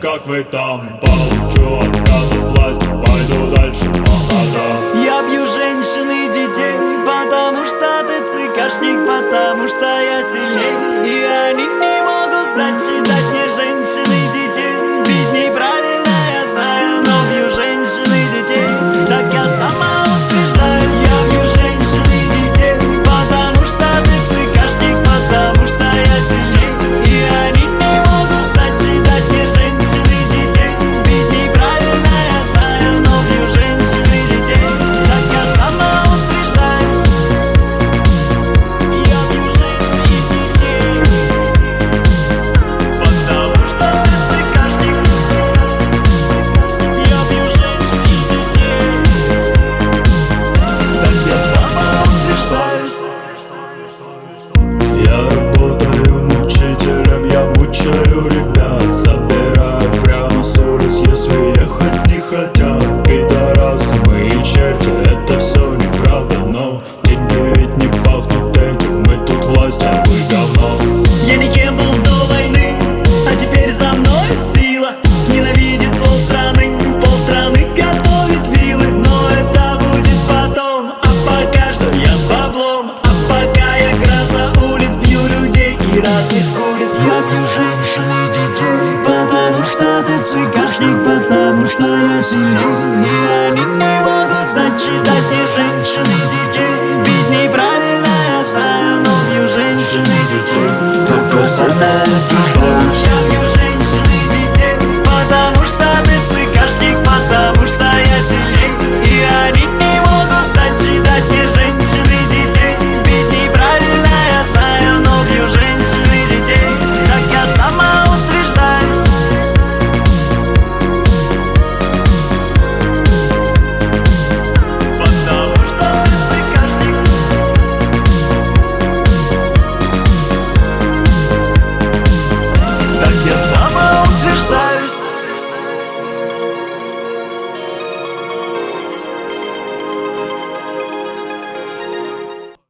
как вы там. Получу откат от власти, пойду дальше по ногам. Я бью женщин и детей, потому что ты цикашник, потому что я сильней. И они не могут знать, считать мне женщин и детей. Бить неправильно, я знаю, но бью женщин и детей. Так я сама утверждаю. Я бью женщин и детей, потому что ты цикашник, потому что я сильней. И они не могут знать, считать мне женщин и детей. Бить неправильно, я знаю, но бью женщин и детей. Так я сама утверждаю. Я бью женщин и детей, потому что ты цикашник. Я бью женщин и детей. Так я сама утверждаюсь. Я работаю учителем, я мучаю ребят. Забираю прямо с улиц, если ехать не хотят. Пидорасы, мы и черти, это все неправда. Но деньги ведь не пахнут этим, мы тут власть, а вы говно. Я никем был до войны, а теперь за мной сила. Ненавидит полстраны готовит вилы. Но это будет потом, а пока что я с баблом. А пока я гроза улиц, бью людей и разных куриц. Я бью женщин и детей, потому что ты цикашник, потому что я сильней. И они не могут знать, читать мне женщин.